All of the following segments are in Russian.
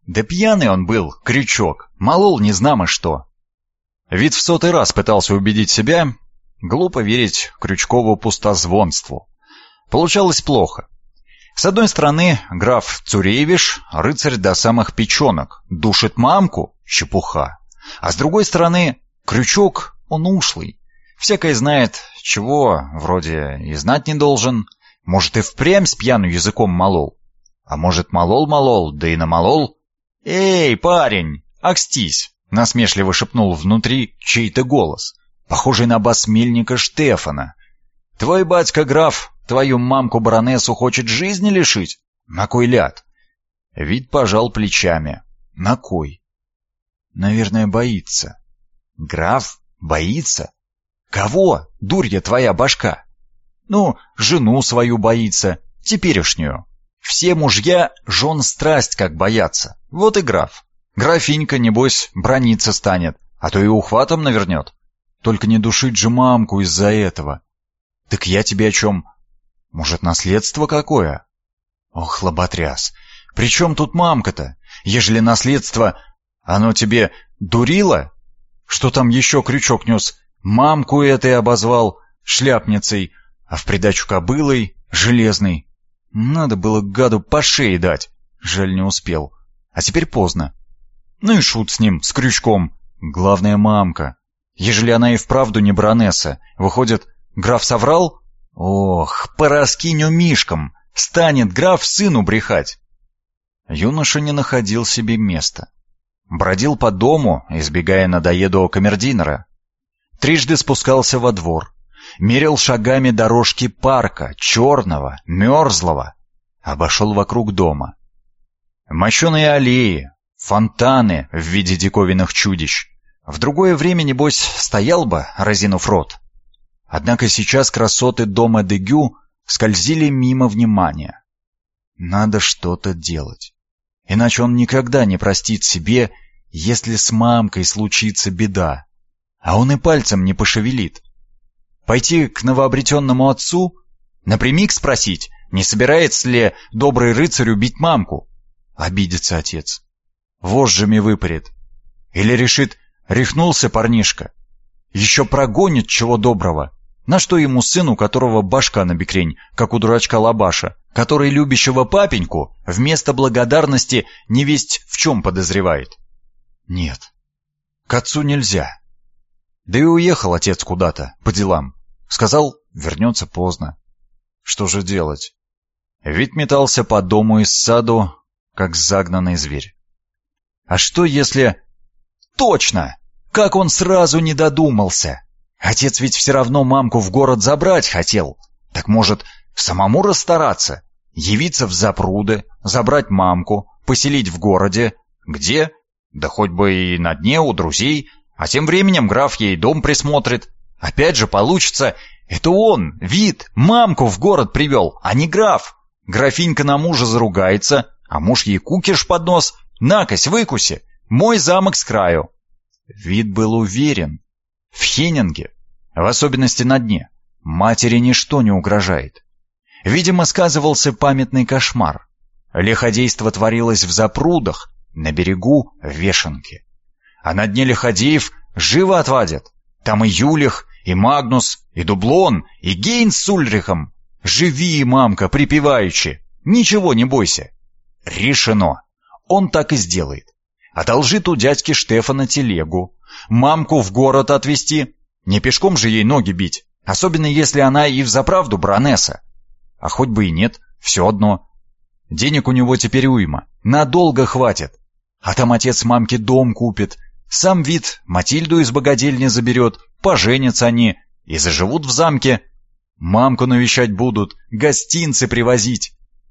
Да пьяный он был, крючок, молол незнамо что. Вит в 100-й раз пытался убедить себя, глупо верить Крючкову пустозвонству. Получалось плохо. С одной стороны, граф Цуревиш, рыцарь до самых печенок, душит мамку — чепуха. А с другой стороны, Крючок, он ушлый. Всякое знает, чего вроде и знать не должен. Может, и впрямь с пьяну языком молол. А может, молол-молол, да и намолол. «Эй, парень, акстись!» — насмешливо шепнул внутри чей-то голос, похожий на бас мельника Штефана. «Твой батька граф твою мамку-баронессу хочет жизни лишить? На кой ляд?» Вит пожал плечами. «На кой?» «Наверное, боится». «Граф? Боится? Кого, дурья твоя башка?» «Ну, жену свою боится, теперешнюю. Все мужья жен страсть как боятся. Вот и граф. Графинька, небось, браниться станет, а то и ухватом навернет. Только не душить же мамку из-за этого. Так я тебе о чем? Может, наследство какое?» «Ох, лоботряс, при чем тут мамка-то? Ежели наследство, оно тебе дурило? Что там еще Крючок нес? Мамку этой обозвал шляпницей, а в придачу кобылой железной. Надо было гаду по шее дать. Жаль, не успел. А теперь поздно. Ну и шут с ним, с Крючком. Главное, мамка. Ежели она и вправду не баронесса, выходит, граф соврал? Ох, пораскинь мишкам. Станет граф сыну брехать. Юноша не находил себе места. Бродил по дому, избегая надоедливого камердинера. Трижды спускался во двор. Мерил шагами дорожки парка, черного, мерзлого. Обошел вокруг дома. Мощеные аллеи, фонтаны в виде диковинных чудищ. В другое время, небось, стоял бы, разинув рот. Однако сейчас красоты дома Дегю скользили мимо внимания. Надо что-то делать. Иначе он никогда не простит себе, если с мамкой случится беда. А он и пальцем не пошевелит. Пойти к новообретенному отцу? Напрямик спросить, не собирается ли добрый рыцарь убить мамку? Обидится отец. Вожжами выпарит. Или решит, рехнулся парнишка. Еще прогонит чего доброго. На что ему сын, у которого башка набекрень, как у дурачка Лабаша, который любящего папеньку вместо благодарности невесть в чем подозревает? Нет, к отцу нельзя. Да и уехал отец куда-то, по делам. Сказал, вернется поздно. Что же делать? Вит метался по дому и саду, как загнанный зверь. А что если... Точно! Как он сразу не додумался! Отец ведь все равно мамку в город забрать хотел. Так может, самому расстараться? Явиться в запруды, забрать мамку, поселить в городе. Где? Да хоть бы и на дне у друзей. А тем временем граф ей дом присмотрит. Опять же получится, это он, Вит, мамку в город привел, а не граф. Графинька на мужа заругается, а муж ей кукиш под нос. Накось, выкуси, мой замок с краю. Вит был уверен. В Хеннинге, в особенности на дне, матери ничто не угрожает. Видимо, сказывался памятный кошмар. Лиходейство творилось в запрудах, на берегу вешенки. А на дне лиходеев живо отвадят. Там и Юлих, и Магнус, и Дублон, и Гейнс с Ульрихом. Живи, мамка, припеваючи. Ничего не бойся. Решено. Он так и сделает. Одолжит у дядьки Штефана телегу. Мамку в город отвезти. Не пешком же ей ноги бить. Особенно если она и взаправду баронесса. А хоть бы и нет, все одно. Денег у него теперь уйма. Надолго хватит. А там отец мамке дом купит. Сам Вит Матильду из богадельни заберет. Поженятся они и заживут в замке. Мамку навещать будут, гостинцы привозить.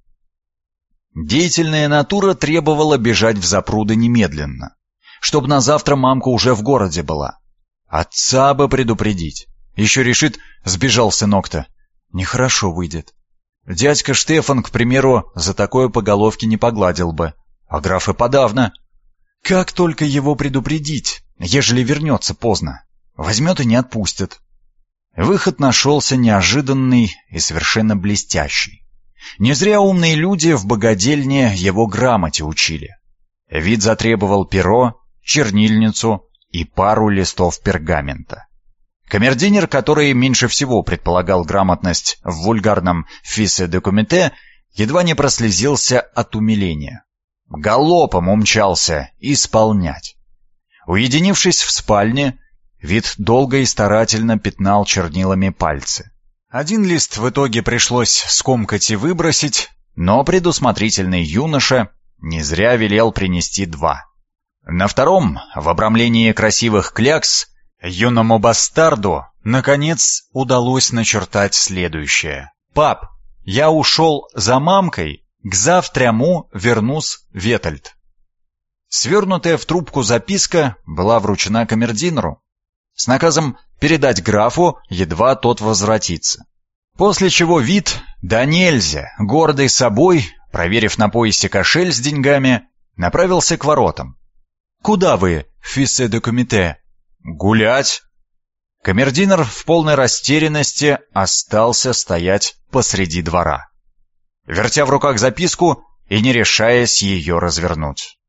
Деятельная натура требовала бежать в запруды немедленно, чтобы на завтра мамка уже в городе была. Отца бы предупредить. Еще решит, сбежал сынок-то. Нехорошо выйдет. Дядька Штефан, к примеру, за такое по головке не погладил бы, а граф и подавно. Как только его предупредить, ежели вернется поздно? Возьмет и не отпустит. Выход нашелся неожиданный и совершенно блестящий. Не зря умные люди в богадельне его грамоте учили. Вид затребовал перо, чернильницу и пару листов пергамента. Камердинер, который меньше всего предполагал грамотность в вульгарном «фисе де комите», едва не прослезился от умиления. Галопом умчался исполнять. Уединившись в спальне, Вид долго и старательно пятнал чернилами пальцы. Один лист в итоге пришлось скомкать и выбросить, но предусмотрительный юноша не зря велел принести 2. На втором, в обрамлении красивых клякс, юному бастарду, наконец, удалось начертать следующее. «Пап, я ушел за мамкой, к завтряму вернусь ветальд». Свернутая в трубку записка была вручена камердинеру с наказом передать графу, едва тот возвратится. После чего Вид, да нельзя, гордый собой, проверив на поясе кошель с деньгами, направился к воротам. «Куда вы, фисе де комите?» «Гулять». Камердинер в полной растерянности остался стоять посреди двора, вертя в руках записку и не решаясь ее развернуть.